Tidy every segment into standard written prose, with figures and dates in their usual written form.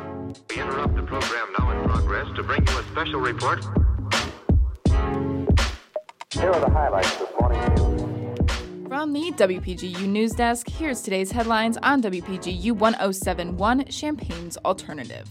We interrupt the program now in progress to bring you a special report. Here are the highlights this morning. From the WPGU News Desk, here's today's headlines on WPGU 1071, Champaign's Alternative.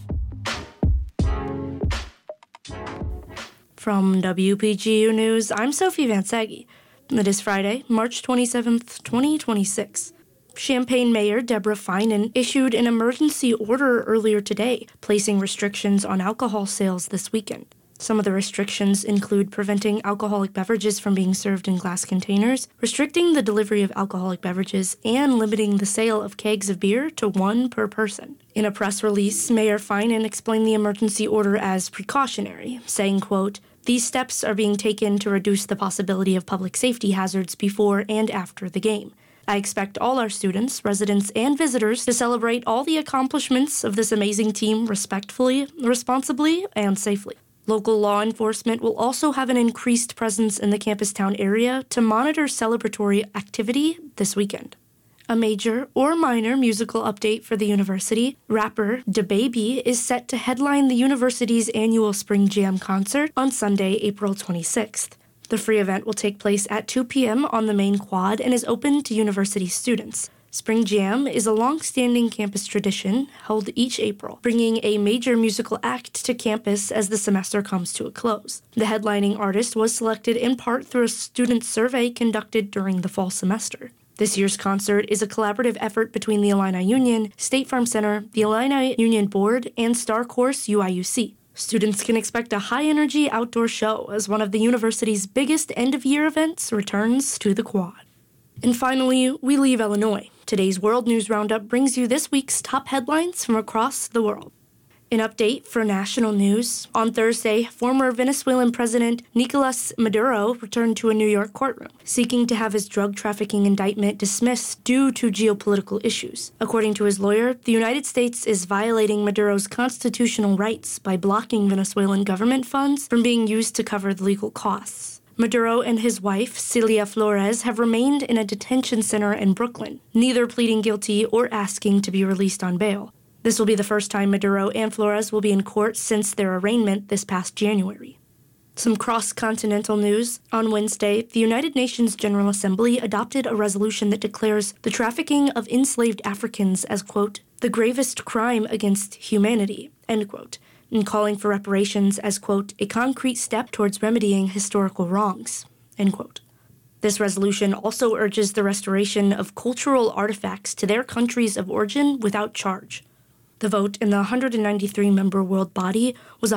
From WPGU News, I'm Sophie Van Saggy. It is Friday, March 27th, 2026. Champaign Mayor Deborah Finan issued an emergency order earlier today, placing restrictions on alcohol sales this weekend. Some of the restrictions include preventing alcoholic beverages from being served in glass containers, restricting the delivery of alcoholic beverages, and limiting the sale of kegs of beer to one per person. In a press release, Mayor Finan explained the emergency order as precautionary, saying, quote, "These steps are being taken to reduce the possibility of public safety hazards before and after the game. I expect all our students, residents, and visitors to celebrate all the accomplishments of this amazing team respectfully, responsibly, and safely." Local law enforcement will also have an increased presence in the campus town area to monitor celebratory activity this weekend. A major or minor musical update for the university, rapper DaBaby is set to headline the university's annual Spring Jam concert on Sunday, April 26th. The free event will take place at 2 p.m. on the main quad and is open to university students. Spring Jam is a long-standing campus tradition held each April, bringing a major musical act to campus as the semester comes to a close. The headlining artist was selected in part through a student survey conducted during the fall semester. This year's concert is a collaborative effort between the Illini Union, State Farm Center, the Illini Union Board, and Star Course UIUC. Students can expect a high-energy outdoor show as one of the university's biggest end-of-year events returns to the quad. And finally, we leave Illinois. Today's World News Roundup brings you this week's top headlines from across the world. An update for national news. On Thursday, former Venezuelan President Nicolas Maduro returned to a New York courtroom, seeking to have his drug trafficking indictment dismissed due to geopolitical issues. According to his lawyer, the United States is violating Maduro's constitutional rights by blocking Venezuelan government funds from being used to cover the legal costs. Maduro and his wife, Celia Flores, have remained in a detention center in Brooklyn, neither pleading guilty or asking to be released on bail. This will be the first time Maduro and Flores will be in court since their arraignment this past January. Some cross-continental news. On Wednesday, the United Nations General Assembly adopted a resolution that declares the trafficking of enslaved Africans as, quote, "the gravest crime against humanity," end quote, and calling for reparations as, quote, "a concrete step towards remedying historical wrongs," end quote. This resolution also urges the restoration of cultural artifacts to their countries of origin without charge. The vote in the 193-member world body was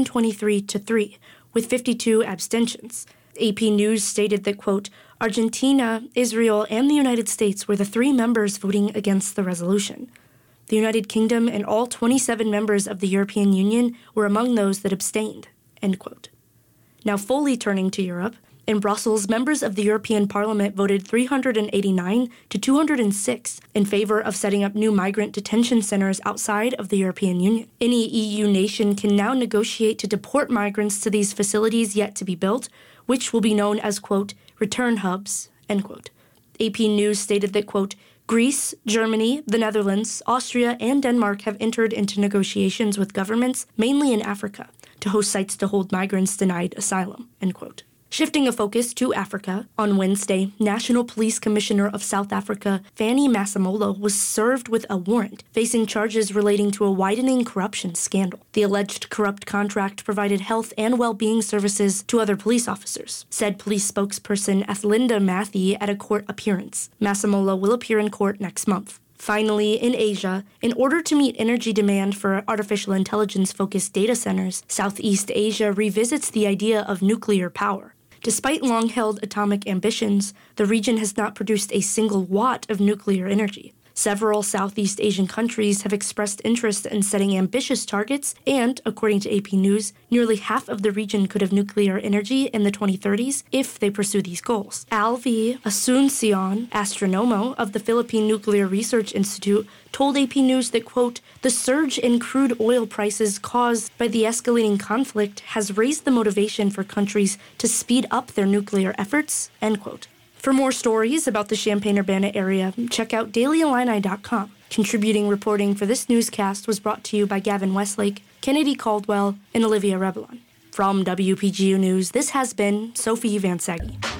123-3, with 52 abstentions. AP News stated that, quote, "Argentina, Israel, and the United States were the three members voting against the resolution. The United Kingdom and all 27 members of the European Union were among those that abstained," end quote. Now fully turning to Europe, in Brussels, members of the European Parliament voted 389 to 206 in favor of setting up new migrant detention centers outside of the European Union. Any EU nation can now negotiate to deport migrants to these facilities yet to be built, which will be known as, quote, "return hubs," end quote. AP News stated that, quote, "Greece, Germany, the Netherlands, Austria, and Denmark have entered into negotiations with governments, mainly in Africa, to host sites to hold migrants denied asylum," end quote. Shifting a focus to Africa, on Wednesday, National Police Commissioner of South Africa, Fanny Masemola, was served with a warrant, facing charges relating to a widening corruption scandal. The alleged corrupt contract provided health and well-being services to other police officers, said police spokesperson Athlinda Matthey at a court appearance. Masemola will appear in court next month. Finally, in Asia, in order to meet energy demand for artificial intelligence-focused data centers, Southeast Asia revisits the idea of nuclear power. Despite long-held atomic ambitions, the region has not produced a single watt of nuclear energy. Several Southeast Asian countries have expressed interest in setting ambitious targets, and, according to AP News, nearly half of the region could have nuclear energy in the 2030s if they pursue these goals. Alvi Asuncion, astronomo of the Philippine Nuclear Research Institute, told AP News that, quote, "the surge in crude oil prices caused by the escalating conflict has raised the motivation for countries to speed up their nuclear efforts," end quote. For more stories about the Champaign-Urbana area, check out dailyillini.com. Contributing reporting for this newscast was brought to you by Gavin Westlake, Kennedy Caldwell, and Olivia Rebelon. From WPGU News, this has been Sophie Van Seggy.